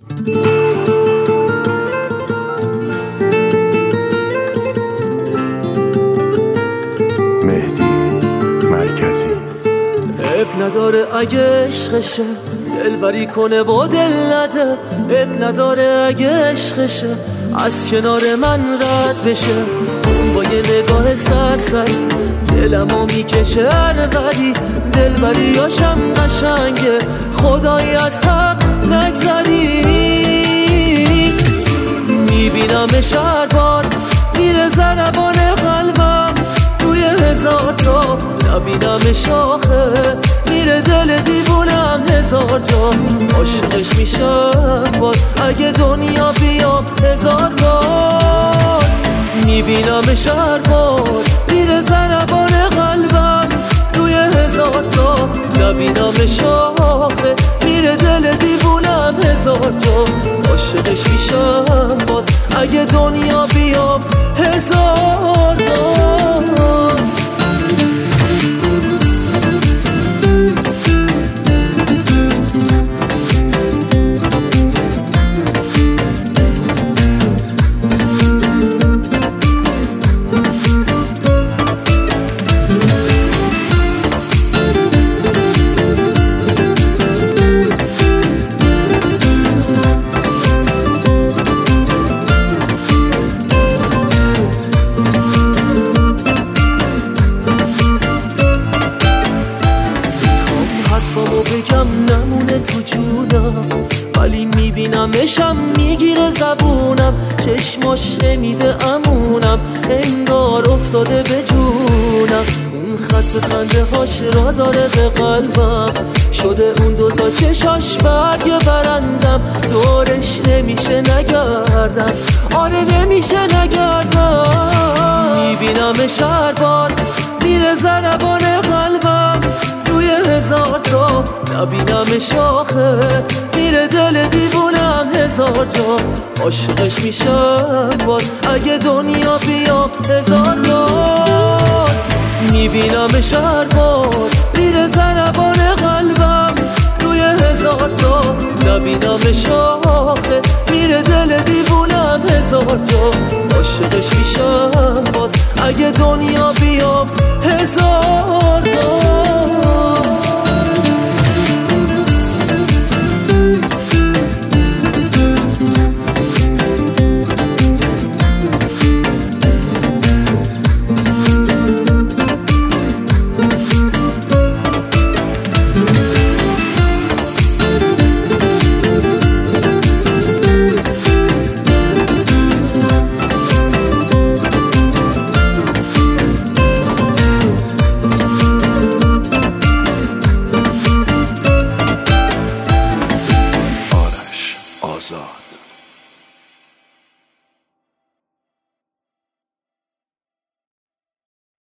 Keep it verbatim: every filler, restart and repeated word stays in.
مهدی مرکزی. اب نداره اگه عشقشه دلبری کنه و دل نده، اب نداره اگه عشقشه از کنار من رد بشه. اون با یه نگاه سرسری دلمو میکشه هروری، دلبریاشم قشنگه خدایی از حق نگذری. میبینمش هر بار میره ضربان قلبم روی هزار تا، نبینمش آخه میره دل دیوونم هزار جا. عاشقش میشم باز اگه دنیا بیام هزار بار. میبینمش هر بار میره ضربان قلبم روی هزار تا، نبینمش آخه میره دل دیوونم هزار جا. عاشقش میشم باز اگه دنیا بیام هزار بار. بگم نمونه تو جونم ولی میبینمشم میگیره زبونم، چشماش نمیده امونم انگار افتاده به جونم. اون خط خنده هاش را داره به قلبم، شده اون دوتا چشاش برگ برندم. دورش نمیشه نگردم، آره نمیشه نگردم. میبینمش هر بار میره ضربان قلبم روی هزار تا، نبینمش آخه میره دل دیوونم هزار جا. عاشقش میشم باز اگه دنیا بیام هزار بار. میبینمش هر بار میره ضربان قلبم روی هزار تا، نبینمش آخه میره دل دیوونم هزار جا. عاشقش میشم باز اگه دنیا بیام هزار بار.